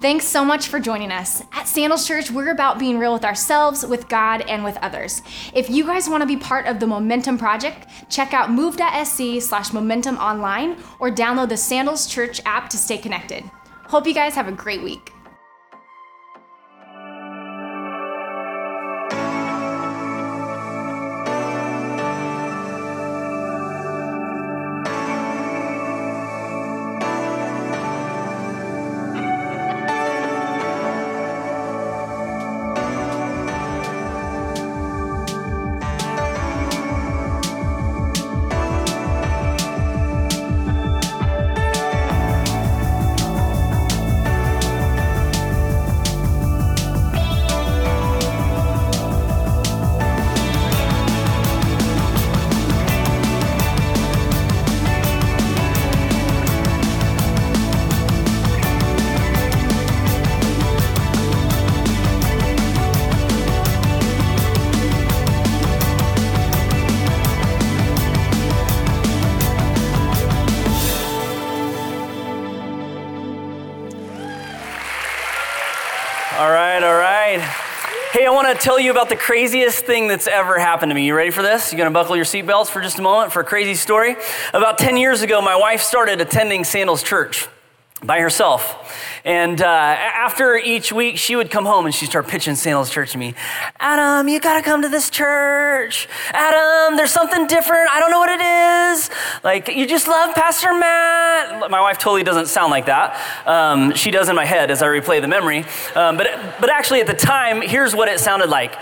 Thanks so much for joining us. At Sandals Church, we're about being real with ourselves, with God, and with others. If you guys want to be part of the Momentum Project, check out move.sc/momentum online or download the Sandals Church app to stay connected. Hope you guys have a great week. Hey, I want to tell you about the craziest thing that's ever happened to me. You ready for this? You going to buckle your seatbelts for just a moment for a crazy story? About 10 years ago, my wife started attending Sandals Church by herself. And after each week, she would come home and she'd start pitching Sandals Church to me. Adam, you got to come to this church. Adam, there's something different. I don't know what it is. Like, you just love Pastor Matt. My wife totally doesn't sound like that. She does in my head as I replay the memory. But actually at the time, here's what it sounded like.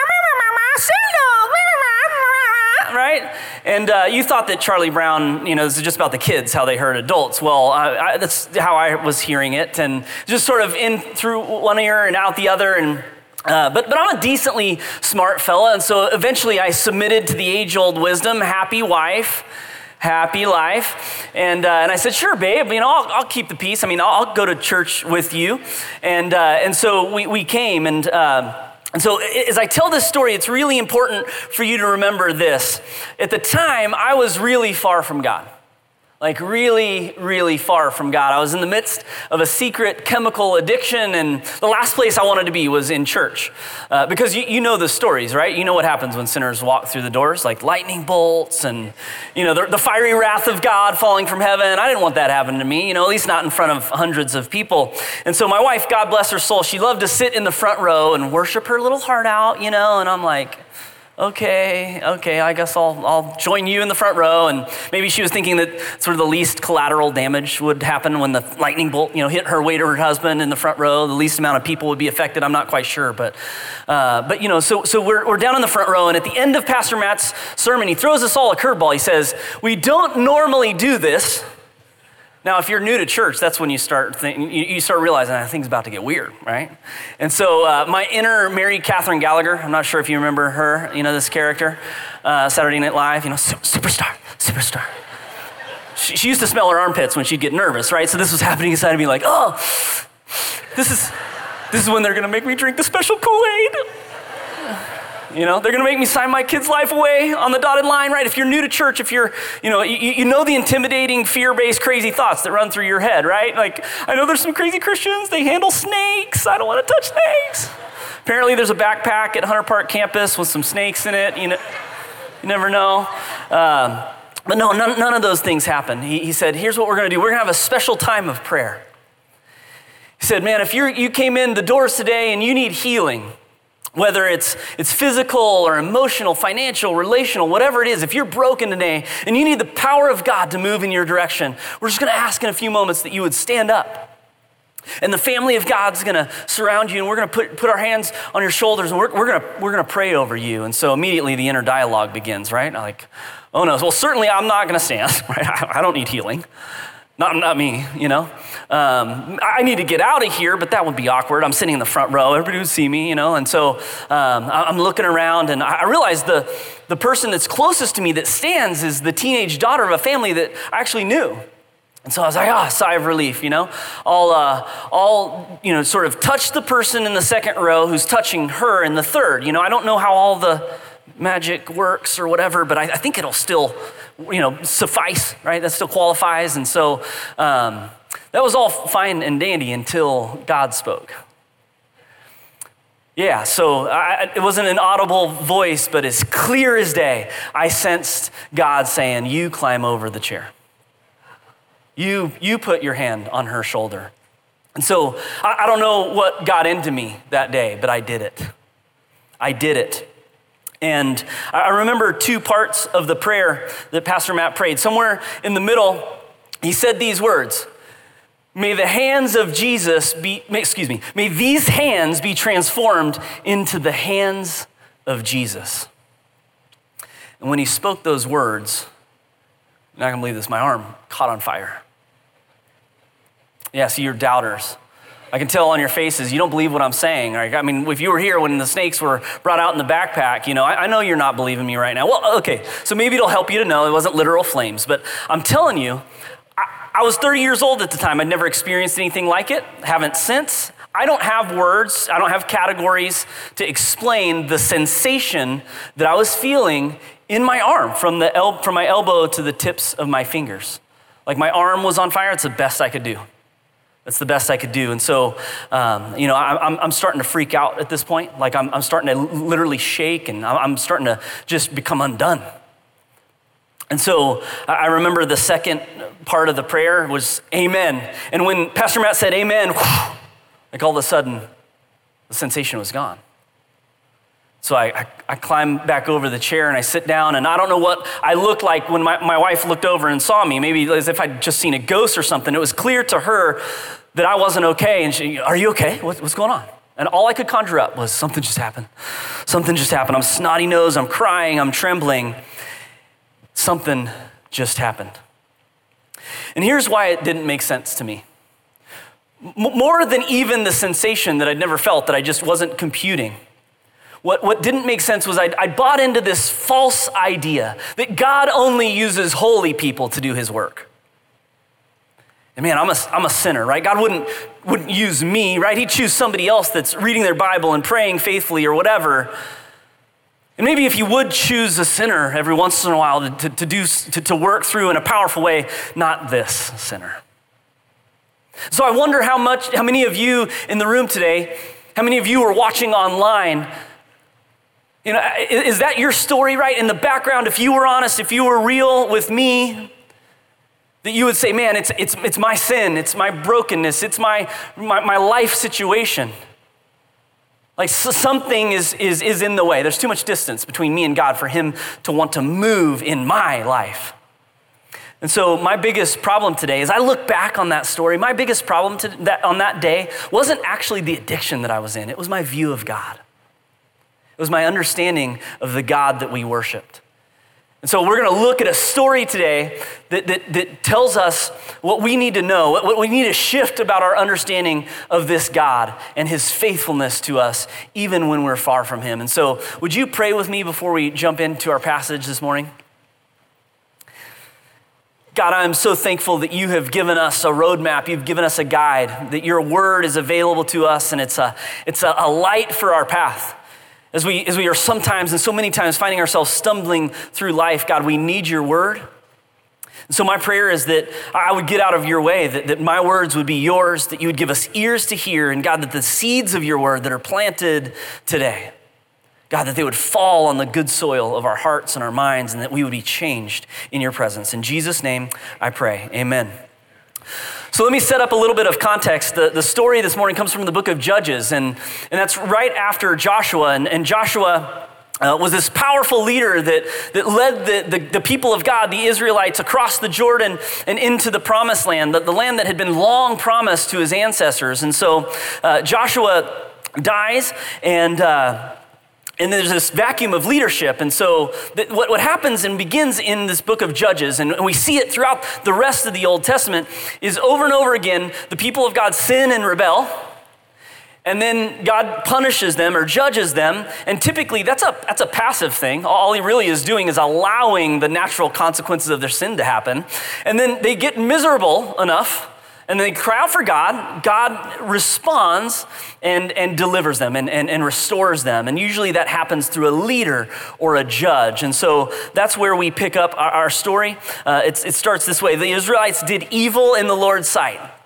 Right? And you thought that Charlie Brown, this is just about the kids, how they hurt adults. Well, that's how I was hearing it, and just sort of in through one ear and out the other. And but I'm a decently smart fella, and so eventually I submitted to the age-old wisdom: happy wife, happy life. And I said, sure, babe, I'll keep the peace. I'll go to church with you. And so we came, and so as I tell this story, it's really important for you to remember this. At the time, I was really far from God. Like really, really far from God. I was in the midst of a secret chemical addiction, and the last place I wanted to be was in church. Because you know the stories, right? You know what happens when sinners walk through the doors, like lightning bolts and, the fiery wrath of God falling from heaven. I didn't want that happening to me, at least not in front of hundreds of people. And so my wife, God bless her soul, she loved to sit in the front row and worship her little heart out, and I'm like, okay, I guess I'll join you in the front row. And maybe she was thinking that sort of the least collateral damage would happen when the lightning bolt, hit her weight or her husband in the front row. The least amount of people would be affected. I'm not quite sure, but so we're down in the front row. And at the end of Pastor Matt's sermon, he throws us all a curveball. He says, "We don't normally do this." Now, if you're new to church, that's when you start realizing that thing's about to get weird, right? And so my inner Mary Catherine Gallagher, I'm not sure if you remember her, this character, Saturday Night Live, superstar. She used to smell her armpits when she'd get nervous, right? So this was happening inside of me like, oh, this is when they're gonna make me drink the special Kool-Aid. They're going to make me sign my kid's life away on the dotted line, right? If you're new to church, if you're, you know the intimidating, fear-based, crazy thoughts that run through your head, right? Like, I know there's some crazy Christians, they handle snakes. I don't want to touch snakes. Apparently there's a backpack at Hunter Park campus with some snakes in it. You never know. But no, none of those things happen. He said, here's what we're going to do. We're going to have a special time of prayer. He said, man, if you came in the doors today and you need healing, whether it's physical or emotional, financial, relational, whatever it is, if you're broken today and you need the power of God to move in your direction, we're just going to ask in a few moments that you would stand up. And the family of God's going to surround you, and we're going to put our hands on your shoulders, and we're going to pray over you. And so immediately the inner dialogue begins, right? Like, oh no, well certainly I'm not going to stand, right? I don't need healing. Not me, I need to get out of here, but that would be awkward. I'm sitting in the front row. Everybody would see me, And so I'm looking around, and I realize the person that's closest to me that stands is the teenage daughter of a family that I actually knew. And so I was like, sigh of relief, I'll sort of touch the person in the second row who's touching her in the third. I don't know how all the magic works or whatever, but I think it'll still, suffice, right? That still qualifies. And so That was all fine and dandy until God spoke. Yeah, so it wasn't an audible voice, but as clear as day, I sensed God saying, you climb over the chair. You put your hand on her shoulder. And so I don't know what got into me that day, but I did it. I did it. And I remember two parts of the prayer that Pastor Matt prayed. Somewhere in the middle, he said these words, may the hands of Jesus may these hands be transformed into the hands of Jesus. And when he spoke those words, you're not gonna believe this, my arm caught on fire. Yeah, see, you're doubters. I can tell on your faces, you don't believe what I'm saying. Right? I mean, if you were here when the snakes were brought out in the backpack, I know you're not believing me right now. Well, okay, so maybe it'll help you to know it wasn't literal flames, but I'm telling you, I was 30 years old at the time. I'd never experienced anything like it, haven't since. I don't have words, I don't have categories to explain the sensation that I was feeling in my arm from my elbow to the tips of my fingers. Like my arm was on fire, it's the best I could do. That's the best I could do. And so, I'm starting to freak out at this point. Like I'm starting to literally shake and I'm starting to just become undone. And so I remember the second part of the prayer was amen. And when Pastor Matt said amen, like all of a sudden, the sensation was gone. So I climb back over the chair and I sit down, and I don't know what I looked like when my wife looked over and saw me, maybe as if I'd just seen a ghost or something. It was clear to her that I wasn't okay, and she, are you okay? What's going on? And all I could conjure up was something just happened. Something just happened. I'm snotty nosed, I'm crying, I'm trembling. Something just happened. And here's why it didn't make sense to me. More than even the sensation that I'd never felt, that I just wasn't computing. What didn't make sense was I bought into this false idea that God only uses holy people to do his work. And man, I'm a sinner, right? God wouldn't use me, right? He'd choose somebody else that's reading their Bible and praying faithfully or whatever. And maybe if you would choose a sinner every once in a while to work through in a powerful way, not this sinner. So I wonder how many of you in the room today, how many of you are watching online, is that your story, right? In the background, if you were honest, if you were real with me, that you would say, man, it's my sin, it's my brokenness, it's my life situation. Like something is in the way. There's too much distance between me and God for him to want to move in my life. And so my biggest problem today, as I look back on that story, my biggest problem on that day wasn't actually the addiction that I was in. It was my view of God. It was my understanding of the God that we worshiped. And so we're going to look at a story today that tells us what we need to know, what we need to shift about our understanding of this God and his faithfulness to us, even when we're far from him. And so would you pray with me before we jump into our passage this morning? God, I'm so thankful that you have given us a roadmap, you've given us a guide, that your word is available to us, and it's a light for our path. As we are sometimes and so many times finding ourselves stumbling through life, God, we need your word. And so my prayer is that I would get out of your way, that my words would be yours, that you would give us ears to hear, and God, that the seeds of your word that are planted today, God, that they would fall on the good soil of our hearts and our minds, and that we would be changed in your presence. In Jesus' name, I pray, amen. So let me set up a little bit of context. The story this morning comes from the book of Judges, and that's right after Joshua. And Joshua was this powerful leader that led the people of God, the Israelites, across the Jordan and into the promised land, the land that had been long promised to his ancestors. And so Joshua dies, and there's this vacuum of leadership. And so what happens and begins in this book of Judges, and we see it throughout the rest of the Old Testament, is over and over again, the people of God sin and rebel, and then God punishes them or judges them. And typically that's a passive thing. All he really is doing is allowing the natural consequences of their sin to happen. And then they get miserable enough, and they cry out for God. God responds and delivers them and restores them. And usually that happens through a leader or a judge. And so that's where we pick up our story. It starts this way. The Israelites did evil in the Lord's sight.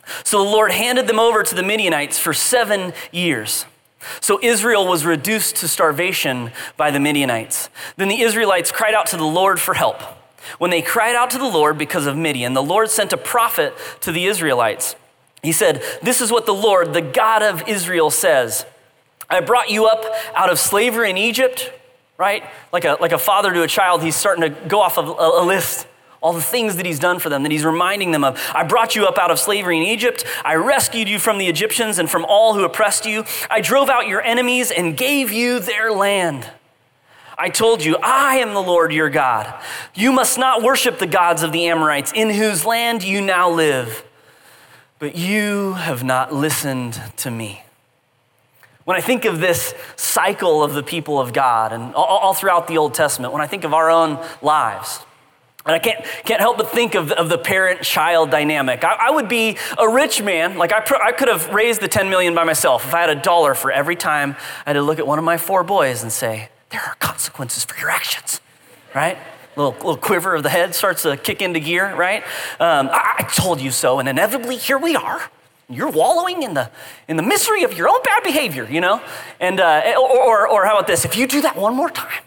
So the Lord handed them over to the Midianites for 7 years. So Israel was reduced to starvation by the Midianites. Then the Israelites cried out to the Lord for help. When they cried out to the Lord because of Midian, the Lord sent a prophet to the Israelites. He said, "This is what the Lord, the God of Israel, says. I brought you up out of slavery in Egypt," right? Like a father to a child, he's starting to go off of a list. All the things that he's done for them, that he's reminding them of. "I brought you up out of slavery in Egypt. I rescued you from the Egyptians and from all who oppressed you. I drove out your enemies and gave you their land. I told you, I am the Lord your God. You must not worship the gods of the Amorites, in whose land you now live. But you have not listened to me." When I think of this cycle of the people of God and all throughout the Old Testament, when I think of our own lives, and I can't help but think of the parent-child dynamic. I would be a rich man. Like I could have raised the 10 million by myself if I had $1 for every time I had to look at one of my 4 boys and say, "There are consequences for your actions," right? Little quiver of the head starts to kick into gear, right? I told you so, and inevitably here we are. You're wallowing in the misery of your own bad behavior, you know? And or how about this? If you do that one more time.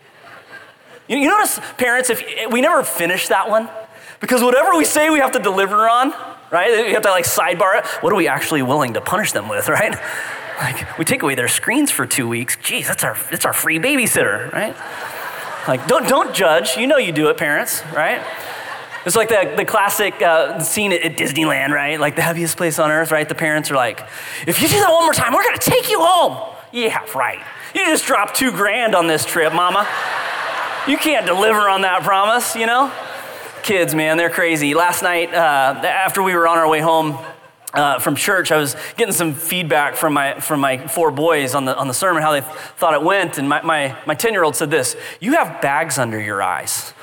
You notice, parents, if we never finish that one, because whatever we say we have to deliver on, right? We have to sidebar it. What are we actually willing to punish them with, right? Like, we take away their screens for 2 weeks. Geez, that's our free babysitter, right? Like, don't judge. You know you do it, parents, right? It's like the classic scene at Disneyland, right? Like the heaviest place on earth, right? The parents are like, "If you do that one more time, we're gonna take you home." Yeah, right. You just dropped $2,000 on this trip, mama. You can't deliver on that promise, you know? Kids, man, they're crazy. Last night, after we were on our way home from church, I was getting some feedback from my 4 boys on the sermon, how they thought it went, and my 10-year-old said this: "You have bags under your eyes."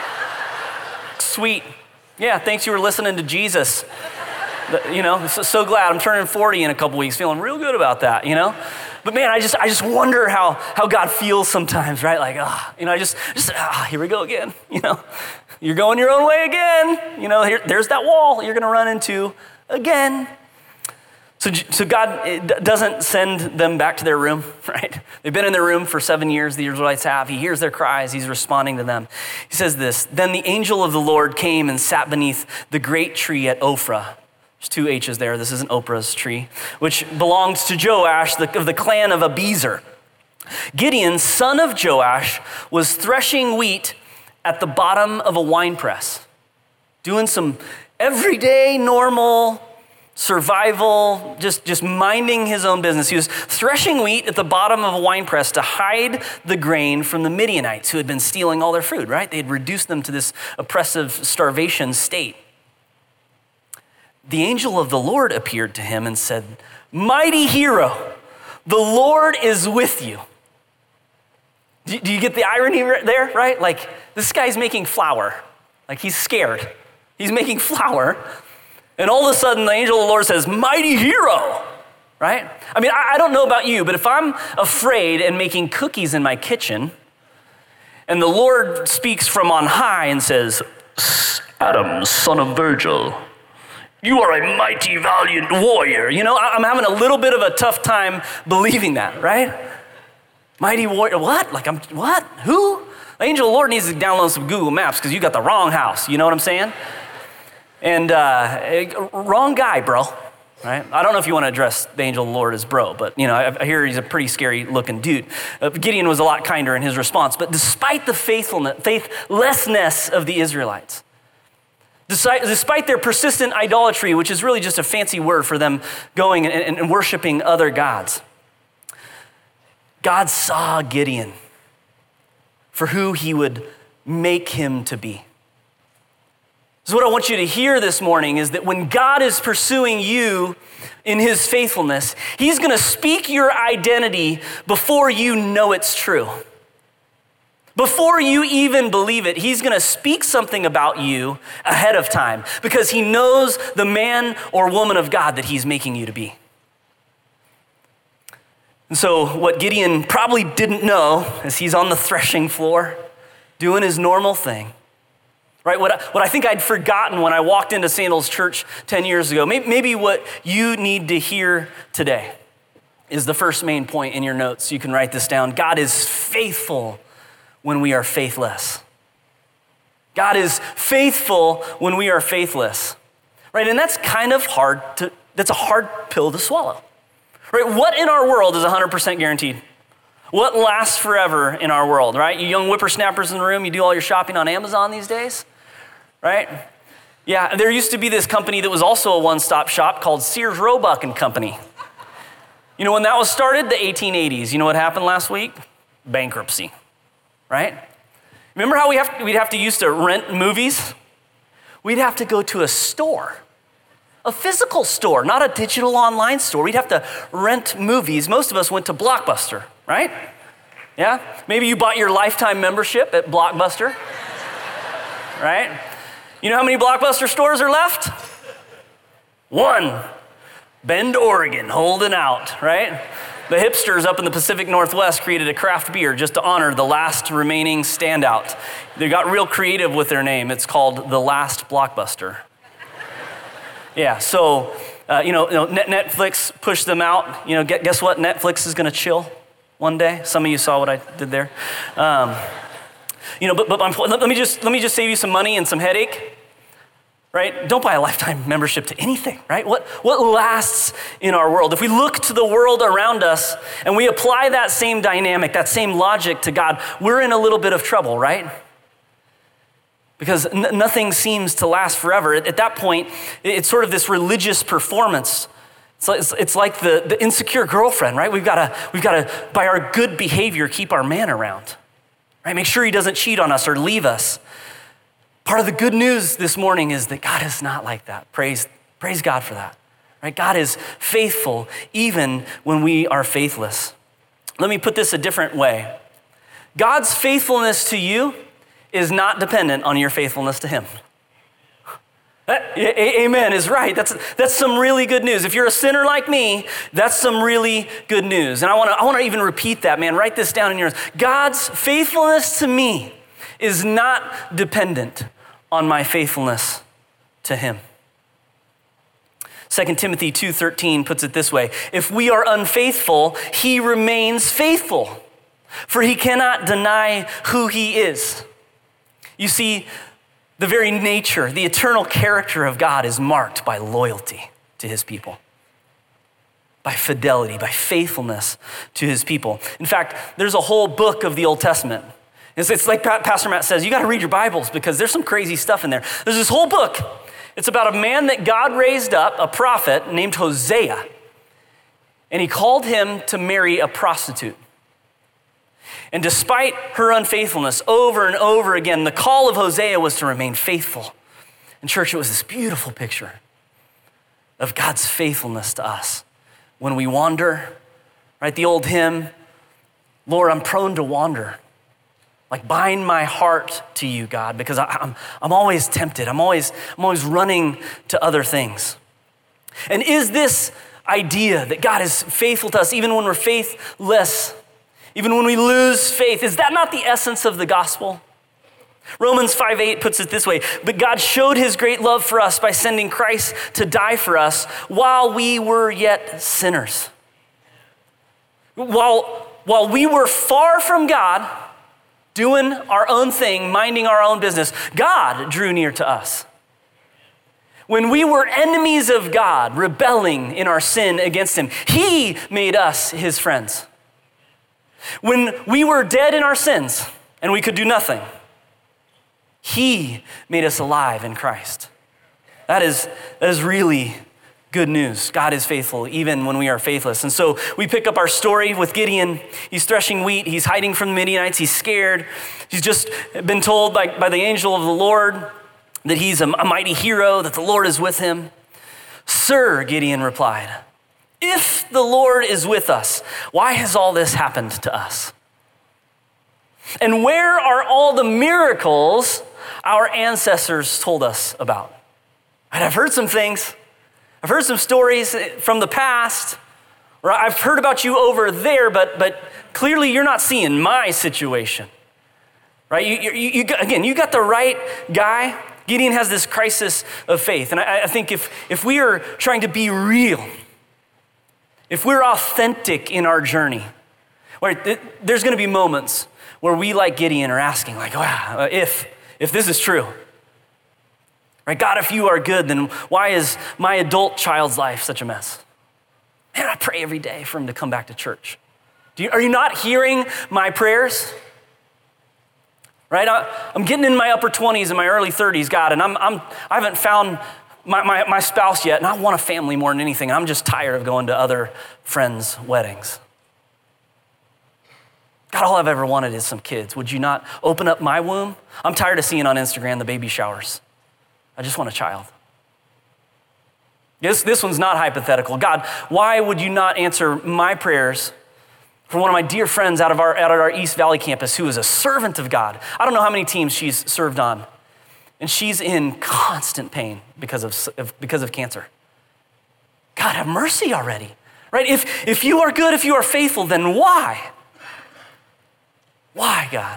Sweet. Yeah, thanks you were listening to Jesus. You know, so glad. I'm turning 40 in a couple weeks, feeling real good about that, you know? But man, I just wonder how God feels sometimes, right? Like, here we go again, you know? You're going your own way again. You know, there's that wall you're gonna run into again. So God doesn't send them back to their room, right? They've been in their room for 7 years, the Israelites have. He hears their cries, he's responding to them. He says this: "Then the angel of the Lord came and sat beneath the great tree at Ophrah." There's 2 H's there. This isn't Oprah's tree, which belongs to Joash of the clan of Abiezer. Gideon, son of Joash, was threshing wheat at the bottom of a winepress, doing some everyday, normal survival, just minding his own business. He was threshing wheat at the bottom of a winepress to hide the grain from the Midianites who had been stealing all their food, right? They had reduced them to this oppressive starvation state. The angel of the Lord appeared to him and said, "Mighty hero, the Lord is with you." Do you get the irony there, right? Like, this guy's making flour. Like, he's scared. He's making flour. And all of a sudden, the angel of the Lord says, "Mighty hero," right? I mean, I don't know about you, but if I'm afraid and making cookies in my kitchen, and the Lord speaks from on high and says, "Adam, son of Virgil, you are a mighty, valiant warrior," you know, I'm having a little bit of a tough time believing that, right? Mighty warrior, what? What? Who? The angel of the Lord needs to download some Google Maps because you got the wrong house, you know what I'm saying? And wrong guy, bro, right? I don't know if you want to address the angel of the Lord as bro, but you know, I hear he's a pretty scary looking dude. Gideon was a lot kinder in his response, but despite the faithlessness of the Israelites, despite their persistent idolatry, which is really just a fancy word for them going and worshiping other gods, God saw Gideon for who he would make him to be. So what I want you to hear this morning is that when God is pursuing you in his faithfulness, he's gonna speak your identity before you know it's true. Before you even believe it, he's gonna speak something about you ahead of time because he knows the man or woman of God that he's making you to be. And so what Gideon probably didn't know as he's on the threshing floor doing his normal thing right? What I think I'd forgotten when I walked into Sandals Church 10 years ago, maybe what you need to hear today is the first main point in your notes. You can write this down. God is faithful when we are faithless. God is faithful when we are faithless, right? And that's kind of that's a hard pill to swallow, right? What in our world is 100% guaranteed? What lasts forever in our world, right? You young whippersnappers in the room, you do all your shopping on Amazon these days, right? Yeah, there used to be this company that was also a one-stop shop called Sears Roebuck and Company. You know, when that was started, the 1880s, you know what happened last week? Bankruptcy, right? Remember how we'd have to used to rent movies? We'd have to go to a store, a physical store, not a digital online store. We'd have to rent movies. Most of us went to Blockbuster, right? Yeah? Maybe you bought your lifetime membership at Blockbuster, right? You know how many Blockbuster stores are left? One. Bend, Oregon, holding out, right? The hipsters up in the Pacific Northwest created a craft beer just to honor the last remaining standout. They got real creative with their name. It's called The Last Blockbuster. Yeah, so, Netflix pushed them out. You know, guess what? Netflix is going to chill one day. Some of you saw what I did there. But let me just save you some money and some headache. Right? Don't buy a lifetime membership to anything, right? What lasts in our world? If we look to the world around us and we apply that same dynamic, that same logic to God, we're in a little bit of trouble, right? Because nothing seems to last forever. At that point, it's sort of this religious performance. It's like the insecure girlfriend, right? We've got to, by our good behavior, keep our man around, right? Make sure he doesn't cheat on us or leave us. Part of the good news this morning is that God is not like that. Praise God for that. Right? God is faithful even when we are faithless. Let me put this a different way. God's faithfulness to you is not dependent on your faithfulness to him. Amen is right. That's some really good news. If you're a sinner like me, that's some really good news. And I want to even repeat that, man. Write this down in yours. God's faithfulness to me is not dependent on my faithfulness to him. 2 Timothy 2:13 puts it this way: if we are unfaithful, he remains faithful, for he cannot deny who he is. You see, the very nature, the eternal character of God is marked by loyalty to his people, by fidelity, by faithfulness to his people. In fact, there's a whole book of the Old Testament. It's like Pastor Matt says, you got to read your Bibles because there's some crazy stuff in there. There's this whole book. It's about a man that God raised up, a prophet named Hosea, and he called him to marry a prostitute. And despite her unfaithfulness over and over again, the call of Hosea was to remain faithful. And church, it was this beautiful picture of God's faithfulness to us. When we wander, right? The old hymn, Lord, I'm prone to wander. Like bind my heart to you, God, because I'm always tempted. I'm always running to other things. And is this idea that God is faithful to us even when we're faithless, even when we lose faith, is that not the essence of the gospel? Romans 5:8 puts it this way: but God showed his great love for us by sending Christ to die for us while we were yet sinners. While we were far from God, doing our own thing, minding our own business, God drew near to us. When we were enemies of God, rebelling in our sin against him, he made us his friends. When we were dead in our sins and we could do nothing, he made us alive in Christ. That is really good news. God is faithful even when we are faithless. And so we pick up our story with Gideon. He's threshing wheat. He's hiding from the Midianites. He's scared. He's just been told by the angel of the Lord that he's a mighty hero, that the Lord is with him. Sir, Gideon replied, if the Lord is with us, why has all this happened to us? And where are all the miracles our ancestors told us about? And I've heard some things. I've heard some stories from the past, or I've heard about you over there, but clearly you're not seeing my situation. right? You got the right guy. Gideon has this crisis of faith. And I think if we are trying to be real, if we're authentic in our journey, right, there's going to be moments where we, like Gideon, are asking, like, wow, if this is true, right? God, if you are good, then why is my adult child's life such a mess? Man, I pray every day for him to come back to church. Are you not hearing my prayers? Right? I'm getting in my upper 20s and my early 30s, God, and I haven't found my spouse yet, and I want a family more than anything. I'm just tired of going to other friends' weddings. God, all I've ever wanted is some kids. Would you not open up my womb? I'm tired of seeing on Instagram the baby showers. I just want a child. This one's not hypothetical. God, why would you not answer my prayers for one of my dear friends out of our East Valley campus who is a servant of God? I don't know how many teams she's served on, and she's in constant pain because of cancer. God, have mercy already, right? If you are good, if you are faithful, then why? Why, God?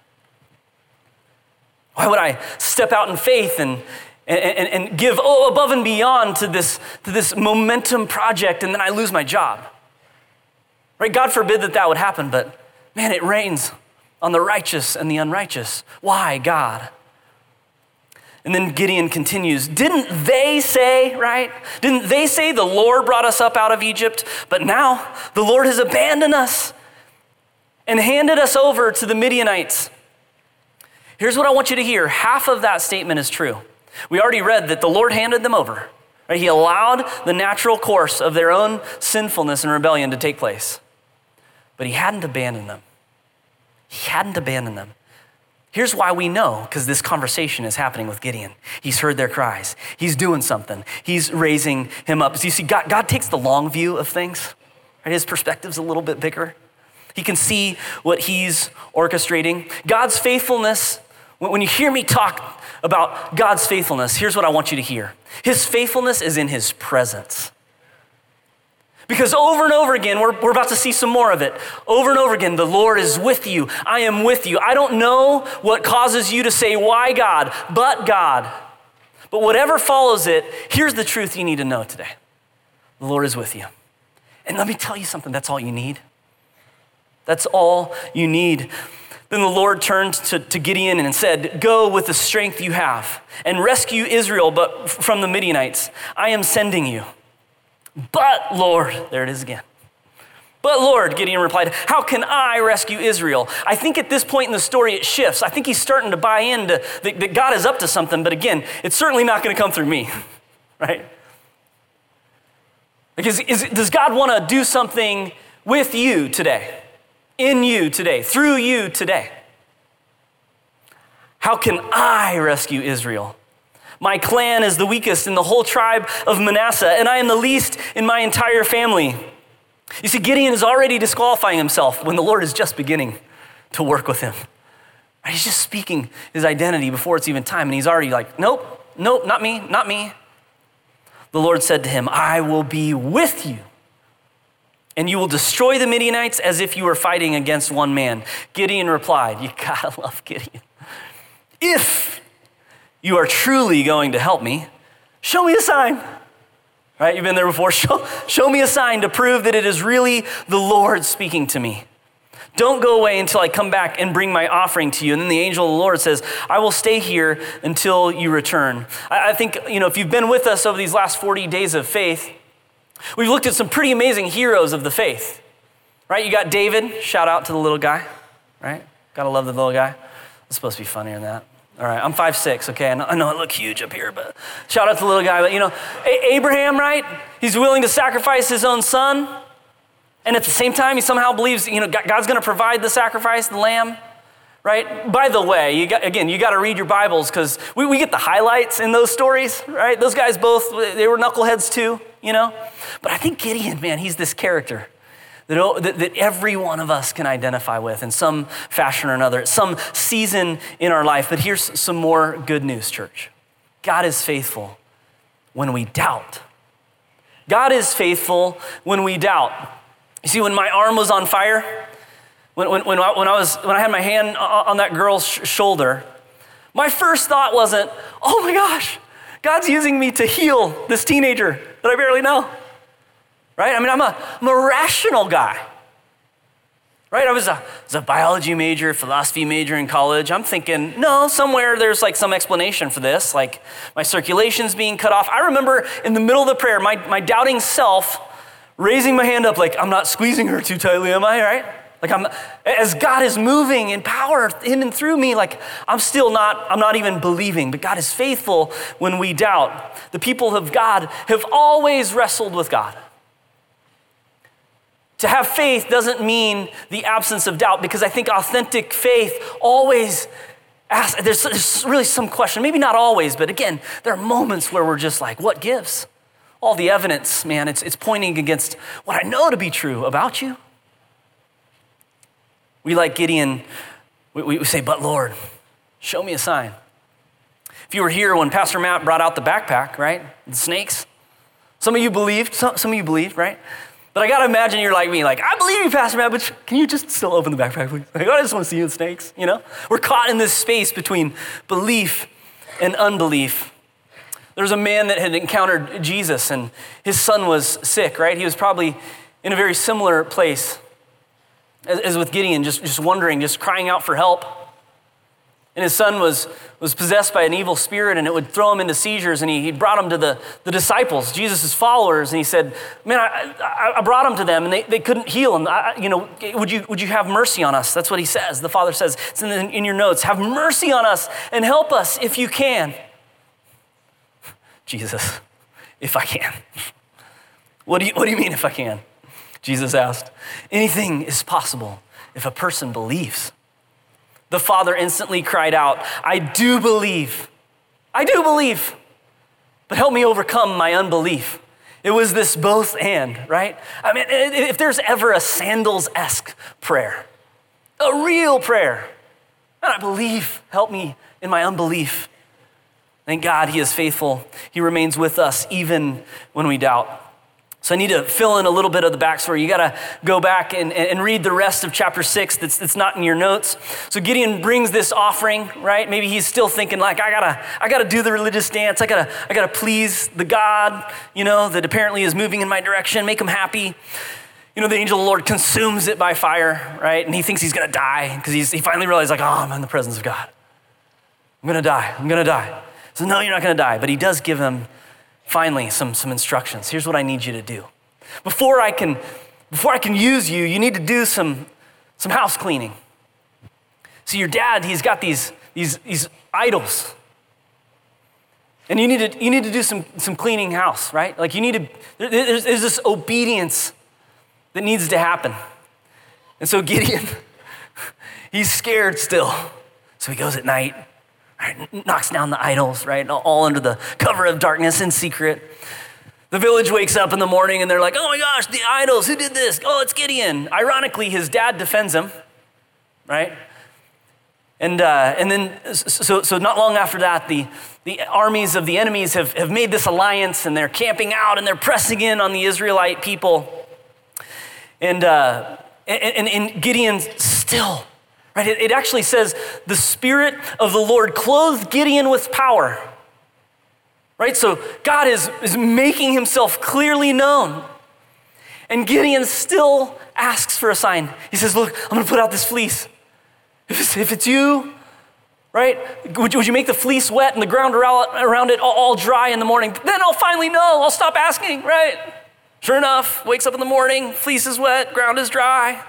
Why would I step out in faith and give above and beyond to this momentum project, and then I lose my job? Right? God forbid that would happen, but man, it rains on the righteous and the unrighteous. Why, God? And then Gideon continues, didn't they say, right? Didn't they say the Lord brought us up out of Egypt, but now the Lord has abandoned us and handed us over to the Midianites? Here's what I want you to hear. Half of that statement is true. We already read that the Lord handed them over. Right? He allowed the natural course of their own sinfulness and rebellion to take place. But he hadn't abandoned them. He hadn't abandoned them. Here's why we know, because this conversation is happening with Gideon. He's heard their cries. He's doing something. He's raising him up. So you see, God takes the long view of things. Right? His perspective's a little bit bigger. He can see what he's orchestrating. God's faithfulness, when you hear me talk about God's faithfulness, here's what I want you to hear. His faithfulness is in his presence. Because over and over again, we're about to see some more of it. Over and over again, the Lord is with you. I am with you. I don't know what causes you to say, why God, but God. But whatever follows it, here's the truth you need to know today. The Lord is with you. And let me tell you something, that's all you need. That's all you need. Then the Lord turned to Gideon and said, go with the strength you have and rescue Israel but from the Midianites. I am sending you. But Lord, there it is again. But Lord, Gideon replied, how can I rescue Israel? I think at this point in the story it shifts. I think he's starting to buy into that God is up to something, but again, it's certainly not going to come through me, right? Because does God want to do something with you today? In you today, through you today? How can I rescue Israel? My clan is the weakest in the whole tribe of Manasseh, and I am the least in my entire family. You see, Gideon is already disqualifying himself when the Lord is just beginning to work with him. He's just speaking his identity before it's even time, and he's already like, nope, not me. The Lord said to him, I will be with you, and you will destroy the Midianites as if you were fighting against one man. Gideon replied, you gotta love Gideon. If you are truly going to help me, show me a sign. Right, you've been there before. Show me a sign to prove that it is really the Lord speaking to me. Don't go away until I come back and bring my offering to you. And then the angel of the Lord says, I will stay here until you return. I think, if you've been with us over these last 40 days of faith, we've looked at some pretty amazing heroes of the faith, right? You got David, shout out to the little guy, right? Gotta love the little guy. It's supposed to be funnier than that. All right, I'm 5'6", okay? I know I look huge up here, but shout out to the little guy. But Abraham, right? He's willing to sacrifice his own son. And at the same time, he somehow believes, God's gonna provide the sacrifice, the lamb, right? By the way, you got to read your Bibles because we get the highlights in those stories, right? Those guys both, they were knuckleheads too, But I think Gideon, man, he's this character that every one of us can identify with in some fashion or another, at some season in our life. But here's some more good news, church. God is faithful when we doubt. God is faithful when we doubt. You see, when my arm was on fire, when I had my hand on that girl's shoulder, my first thought wasn't, oh my gosh, God's using me to heal this teenager that I barely know, right? I mean, I'm a rational guy, right? I was a biology major, philosophy major in college. I'm thinking, no, somewhere there's like some explanation for this, like my circulation's being cut off. I remember in the middle of the prayer, my doubting self raising my hand up like, I'm not squeezing her too tightly, am I, right? Like as God is moving in power in and through me, like I'm not even believing, but God is faithful when we doubt. The people of God have always wrestled with God. To have faith doesn't mean the absence of doubt, because I think authentic faith always asks, there's really some question, maybe not always, but again, there are moments where we're just like, what gives? All the evidence, man, it's pointing against what I know to be true about you. We like Gideon, we say, but Lord, show me a sign. If you were here when Pastor Matt brought out the backpack, right, the snakes, some of you believed, right? But I gotta imagine you're like me, like, I believe you, Pastor Matt, but can you just still open the backpack, please? Like, I just want to see you in snakes, you know? We're caught in this space between belief and unbelief. There was a man that had encountered Jesus, and his son was sick, right? He was probably in a very similar place as with Gideon, just wondering, just crying out for help. And his son was possessed by an evil spirit, and it would throw him into seizures, and he brought him to the disciples, Jesus' followers, and he said, man, I brought him to them, and they couldn't heal him. Would you have mercy on us? That's what he says. The Father says, it's in your notes, have mercy on us and help us if you can. Jesus, if I can. What do you mean if I can? Jesus asked. Anything is possible if a person believes. The father instantly cried out, I do believe, but help me overcome my unbelief. It was this both and, right? I mean, if there's ever a Sandals-esque prayer, a real prayer, and I believe, help me in my unbelief. Thank God he is faithful. He remains with us even when we doubt. So I need to fill in a little bit of the backstory. You gotta go back and read the rest of chapter 6 that's not in your notes. So Gideon brings this offering, right? Maybe he's still thinking like, I gotta do the religious dance. I gotta please the God, that apparently is moving in my direction, make him happy. The angel of the Lord consumes it by fire, right? And he thinks he's gonna die because he finally realized like, oh, I'm in the presence of God. I'm gonna die. So no, you're not gonna die. But he does give him finally some instructions. Here's what I need you to do. Before I can use you, you need to do some house cleaning. See, your dad, he's got these idols. And you need to do some cleaning house, right? Like there's this obedience that needs to happen. And so Gideon, he's scared still. So he goes at night, right, knocks down the idols, right, all under the cover of darkness in secret. The village wakes up in the morning and they're like, oh my gosh, the idols, who did this? Oh, it's Gideon. Ironically, his dad defends him, right? And then, so not long after that, the armies of the enemies have made this alliance, and they're camping out and they're pressing in on the Israelite people. And Gideon still, right? It actually says the Spirit of the Lord clothed Gideon with power, right? So God is making himself clearly known. And Gideon still asks for a sign. He says, look, I'm gonna put out this fleece. If it's you, right? Would you make the fleece wet and the ground around it all dry in the morning? Then I'll finally know, I'll stop asking, right? Sure enough, wakes up in the morning, fleece is wet, ground is dry.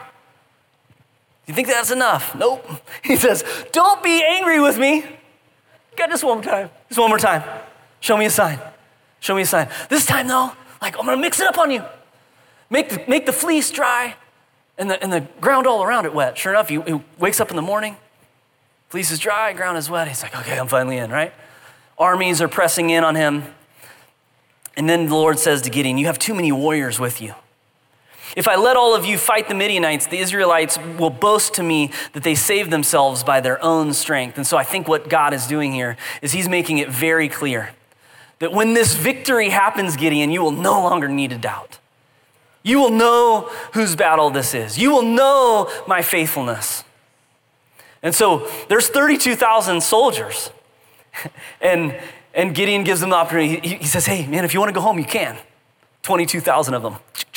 You think that's enough? Nope. He says, don't be angry with me. God, just one more time. Show me a sign. This time though, like I'm gonna mix it up on you. Make the fleece dry and the ground all around it wet. Sure enough, he wakes up in the morning, fleece is dry, ground is wet. He's like, okay, I'm finally in, right? Armies are pressing in on him. And then the Lord says to Gideon, you have too many warriors with you. If I let all of you fight the Midianites, the Israelites will boast to me that they saved themselves by their own strength. And so I think what God is doing here is he's making it very clear that when this victory happens, Gideon, you will no longer need to doubt. You will know whose battle this is. You will know my faithfulness. And so there's 32,000 soldiers. And Gideon gives them the opportunity. He says, hey, man, if you want to go home, you can. 22,000 of them.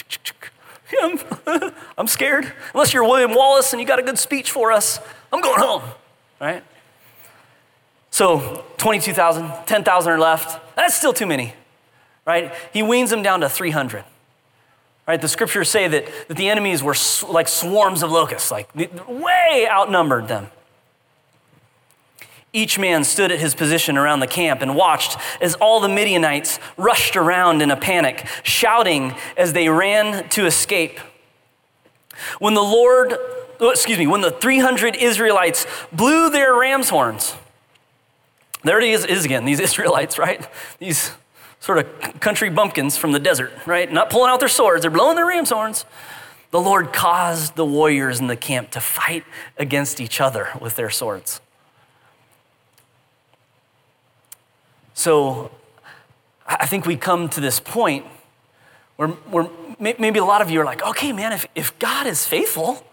I'm scared. Unless you're William Wallace and you got a good speech for us, I'm going home, right? So 22,000, 10,000 are left. That's still too many, right? He weans them down to 300. Right, the scriptures say that the enemies were like swarms of locusts, like way outnumbered them. Each man stood at his position around the camp and watched as all the Midianites rushed around in a panic, shouting as they ran to escape. When the 300 Israelites blew their ram's horns, there it is again, these Israelites, right? These sort of country bumpkins from the desert, right? Not pulling out their swords, they're blowing their ram's horns. The Lord caused the warriors in the camp to fight against each other with their swords. So I think we come to this point where maybe a lot of you are like, okay, man, if God is faithful,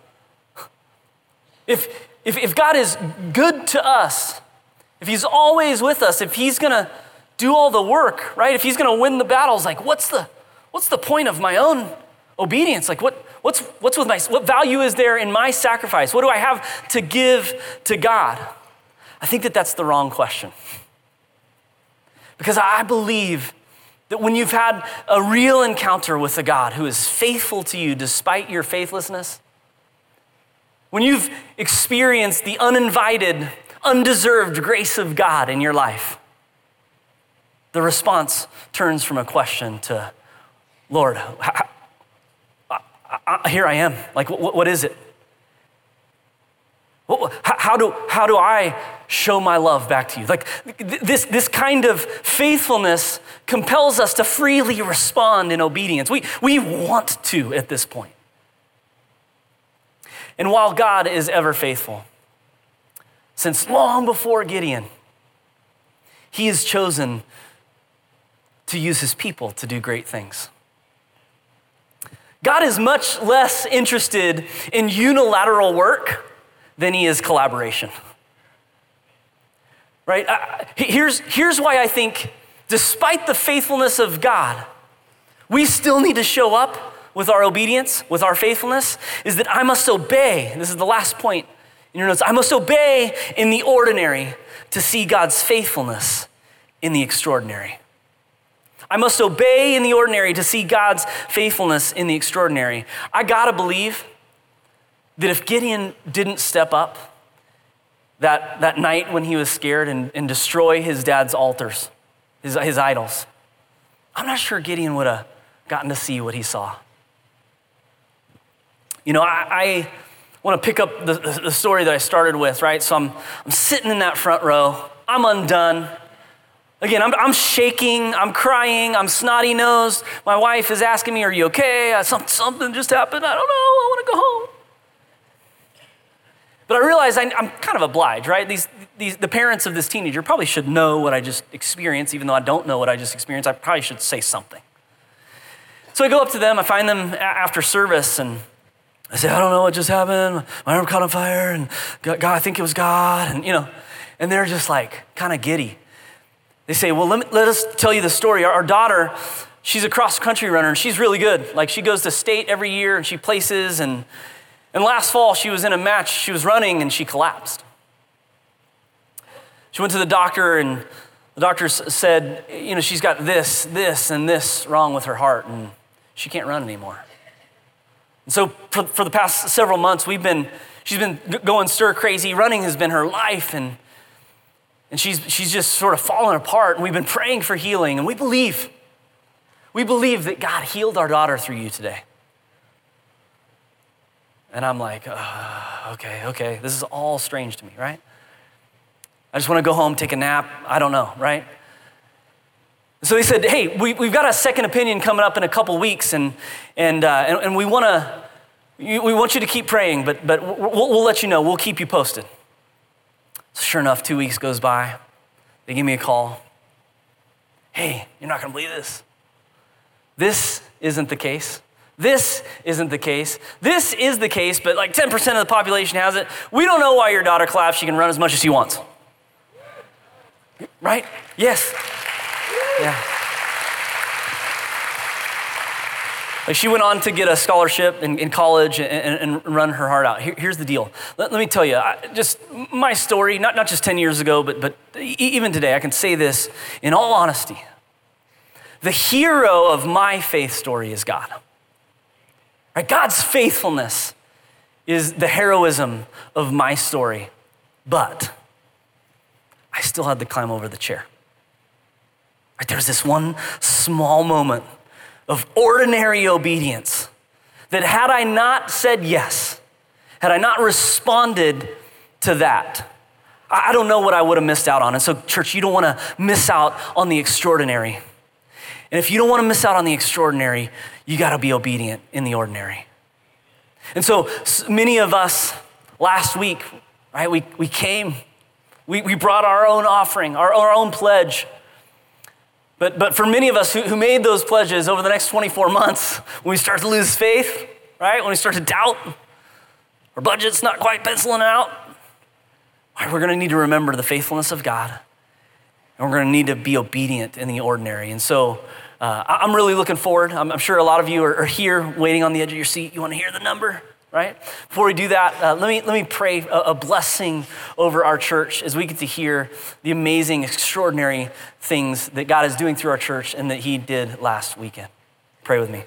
if God is good to us, if he's always with us, if he's gonna do all the work, right? If he's gonna win the battles, like what's the point of my own obedience? Like what's what value is there in my sacrifice? What do I have to give to God? I think that's the wrong question. Because I believe that when you've had a real encounter with a God who is faithful to you despite your faithlessness, when you've experienced the uninvited, undeserved grace of God in your life, the response turns from a question to, Lord, here I am. Like, what is it? How do I show my love back to you? Like this kind of faithfulness compels us to freely respond in obedience. We want to at this point. And while God is ever faithful, since long before Gideon, he has chosen to use his people to do great things. God is much less interested in unilateral work than he is collaboration. Right? Here's why I think, despite the faithfulness of God, we still need to show up with our obedience, with our faithfulness, is that I must obey. This is the last point in your notes. I must obey in the ordinary to see God's faithfulness in the extraordinary. I must obey in the ordinary to see God's faithfulness in the extraordinary. I gotta believe that if Gideon didn't step up that night when he was scared and destroy his dad's altars, his idols, I'm not sure Gideon would have gotten to see what he saw. You know, I want to pick up the story that I started with, right? So I'm sitting in that front row. I'm undone. Again, I'm shaking, I'm crying, I'm snotty-nosed. My wife is asking me, are you okay? Something just happened. I don't know. I want to go home. But I realize I'm kind of obliged, right? The parents of this teenager probably should know what I just experienced, even though I don't know what I just experienced. I probably should say something. So I go up to them. I find them after service, and I say, I don't know what just happened. My arm caught on fire, and God, I think it was God, and they're just like kind of giddy. They say, well, let us tell you the story. Our daughter, she's a cross-country runner, and she's really good. Like, she goes to state every year, and she places, and last fall, she was in a match. She was running, and she collapsed. She went to the doctor, and the doctor said, she's got this, and this wrong with her heart, and she can't run anymore. And so for the past several months, she's been going stir crazy. Running has been her life, and she's just sort of fallen apart, and we've been praying for healing, and we believe that God healed our daughter through you today. And I'm like, okay, this is all strange to me, right? I just want to go home, take a nap, I don't know, right? So they said, hey, we've got a second opinion coming up in a couple weeks, and we want you to keep praying, but we'll let you know, we'll keep you posted. So sure enough, 2 weeks goes by. They give me a call. Hey, you're not going to believe this. This isn't the case. This isn't the case. This is the case, but like 10% of the population has it. We don't know why your daughter claps. She can run as much as she wants. Right? Yes. Yeah. Like she went on to get a scholarship in college and run her heart out. Here's the deal. Let me tell you, just my story, not just 10 years ago, but even today, I can say this in all honesty. The hero of my faith story is God. Right? God's faithfulness is the heroism of my story, but I still had to climb over the chair. Right? There's this one small moment of ordinary obedience that had I not said yes, had I not responded to that, I don't know what I would have missed out on. And so, church, you don't want to miss out on the extraordinary. And if you don't want to miss out on the extraordinary, you got to be obedient in the ordinary. And so many of us last week, right, we came, we brought our own offering, our own pledge. But for many of us who made those pledges over the next 24 months, when we start to lose faith, right, when we start to doubt, our budget's not quite penciling out, right, we're going to need to remember the faithfulness of God. And we're going to need to be obedient in the ordinary. And so I'm really looking forward. I'm sure a lot of you are here waiting on the edge of your seat. You want to hear the number, right? Before we do that, let me pray a blessing over our church as we get to hear the amazing, extraordinary things that God is doing through our church and that he did last weekend. Pray with me.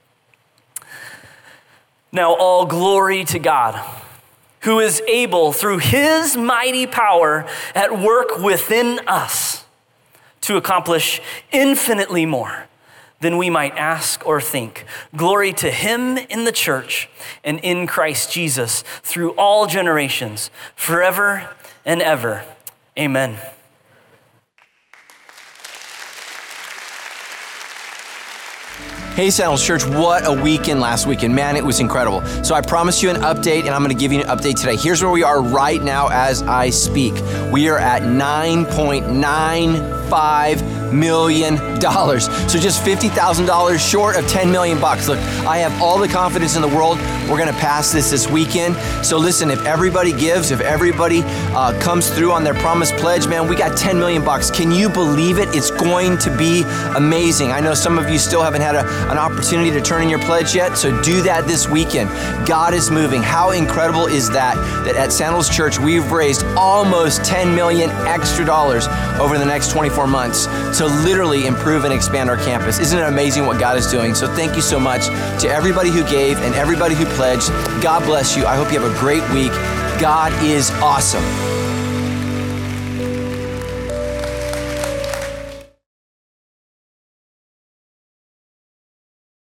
Now all glory to God, who is able through his mighty power at work within us to accomplish infinitely more than we might ask or think. Glory to him in the church and in Christ Jesus through all generations, forever and ever. Amen. Hey Sandals Church, what a weekend last weekend. Man, it was incredible. So I promised you an update, and I'm going to give you an update today. Here's where we are right now as I speak. We are at $9.95 million. So just $50,000 short of $10 million. Look, I have all the confidence in the world. We're going to pass this weekend. So listen, if everybody gives, if everybody comes through on their promised pledge, man, we got $10 million. Can you believe it? It's going to be amazing. I know some of you still haven't had an opportunity to turn in your pledge yet, so do that this weekend. God is moving. How incredible is that at Sandals Church, we've raised almost $10 million extra dollars over the next 24 months to literally improve and expand our campus. Isn't it amazing what God is doing? So thank you so much to everybody who gave and everybody who pledged. God bless you. I hope you have a great week. God is awesome.